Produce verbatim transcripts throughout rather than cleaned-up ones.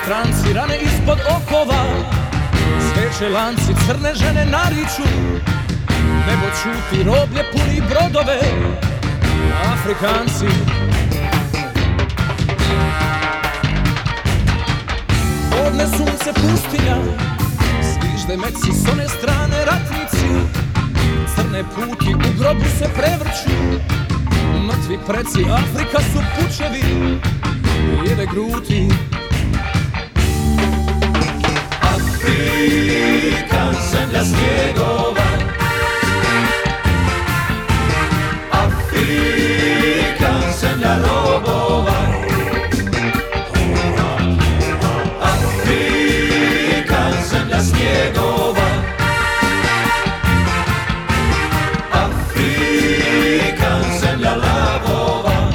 stranci, rane ispod okova, sveče lanci, crne žene nariču, nebo čuti, roblje puni brodove, Afrikanci. Podne sunce pustinja, zvižde meci s one strane ratnici, crne puti u grobu se prevrću, mrtvi preci, Afrika su pučevi, jede gruti. Afrika, zemlja snijegova, Afrika, zemlja robova, Afrika, zemlja snijegova, Afrika, zemlja lavova.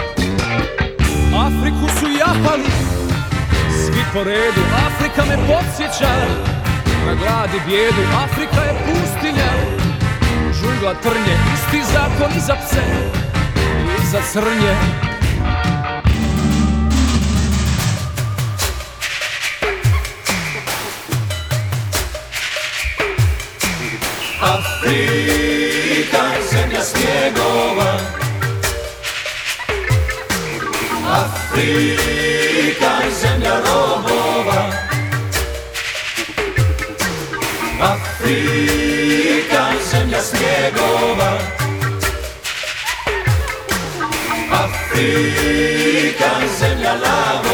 Afriku su japali svi po redu, Afrika me podsjeća na glad i bijedu. Afrika je pustinja, džungla trnje, isti zakon i za pse i za crnje. Afrika, zemlja snijegova, Afrika, zemlja robova, Afrika, zemlja snijegova, Afrika, zemlja lava.